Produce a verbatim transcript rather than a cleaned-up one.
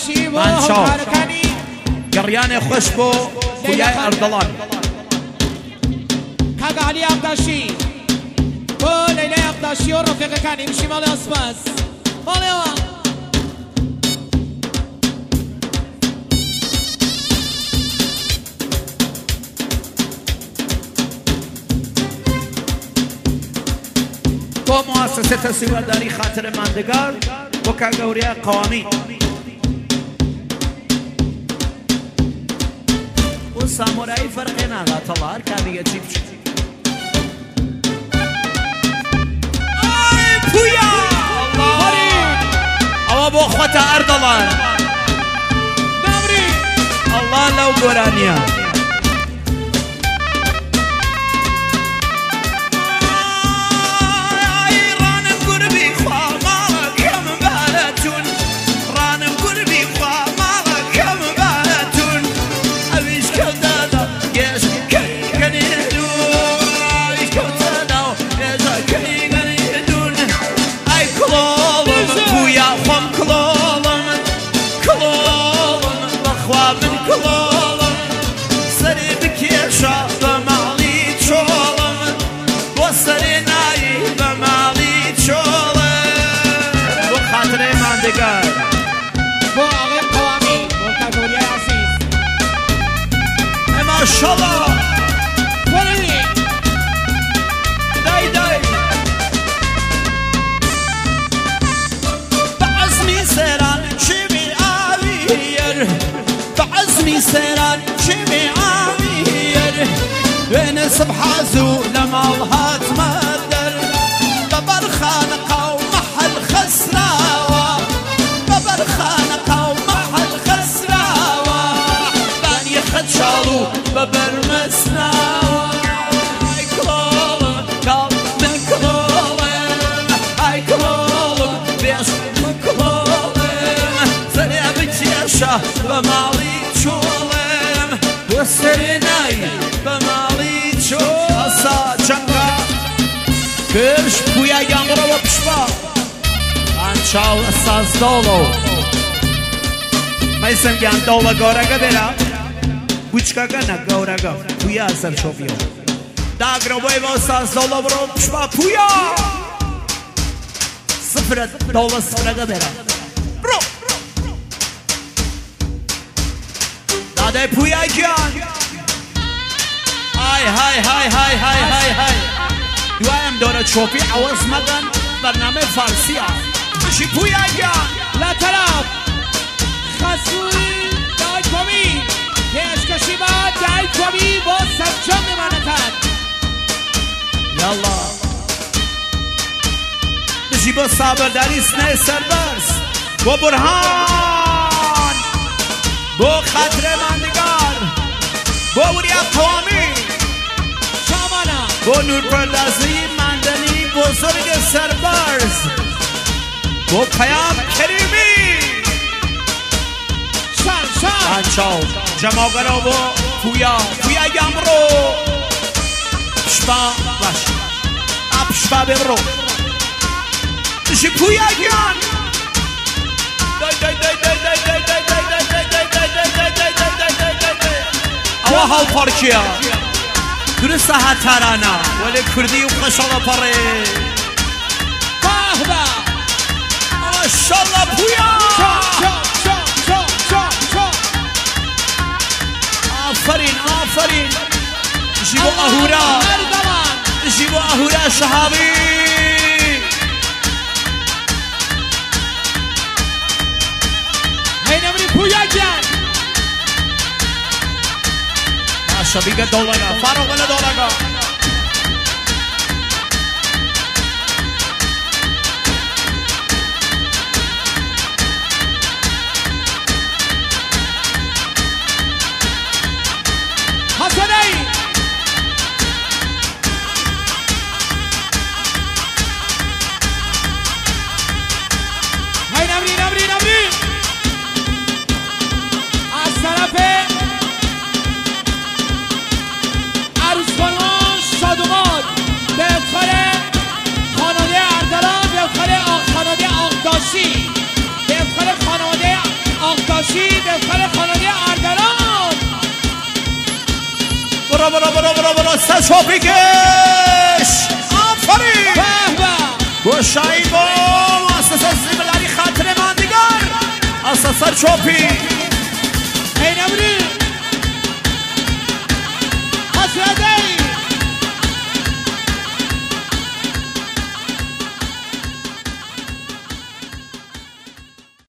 مانچاو گریان خوش بو خویای اردلان کاغا علی عبداشی بو لیلی عبداشی و رفیق کنی میشی مال اسپاس مالی ها با مؤسسه تصویرداری خاطر ماندگار با کاغوری قوامی و سامورایی فرقی نداره طلار کامیگه چی بچه آی پویا الله اما با خواتا اردلان نمری الله لو گرانیا بو آقای قوامی بو کاغوری عزیز ماشالله بولی دای دای بعزمی سران چی می آویر بعزمی سران چی می آویر بین صبح زو لمال هات مدر ببر خانقه و محل خسراوه ببر خانقه و محل خسراوه بانی خد شالو ببر مسناوه ای کلولم کال من کلولم ای کلولم بیش من کلولم سری بچیشه بمالی چولم و سری نای بمالی چولم اصا چنگا کرش بویا یامرا و پشبا انچاو اساس دولو میسم گم دولا گورگا برا بوچکا گنا گورگا بویا اثر شوفیو داگرو بای با اساس دولا برو پشبا بویا صفر دولا صفرگا برا برو داده بویا جان های های های های های های های دوایم داره چوپی عوض مدن برنامه فارسی ها شی پویا جان لا طرف خسوی دای کمی پیشکشی با دای کمی با سرچم نمانتن یالا بشی با صابرداری سنه سربرس با برهان با خطر ماندگار با وریا قوامی شامانا با نور پردازی مندنی بزرگ سربرز با پیام کریمی شان شان انچاو جماغرا با پویا پویا یامرو پشبا باش اپشبا برو بشی پویا جان دای دای دای دای دای دای دای دای دای دای دای دای دای دای دای دای دای اوا هاو پارکیا درسته هترانا ولی کردی و قشالا پاره بهبه ماشالله پویا شان شان شان شان شان شان آفرین آفرین جیبو اهورا جیبو اهورا شهابی هی نمری پویا جان ماشا بیگه دولگا فاروق ولی دولگا حسنی هی نمری نمری نمری از طرف عروس خانم چوپی کش آفرین به به گوشایی با مؤسسه زیبلری خاطر ماندگار اساسر چوپی ای نمری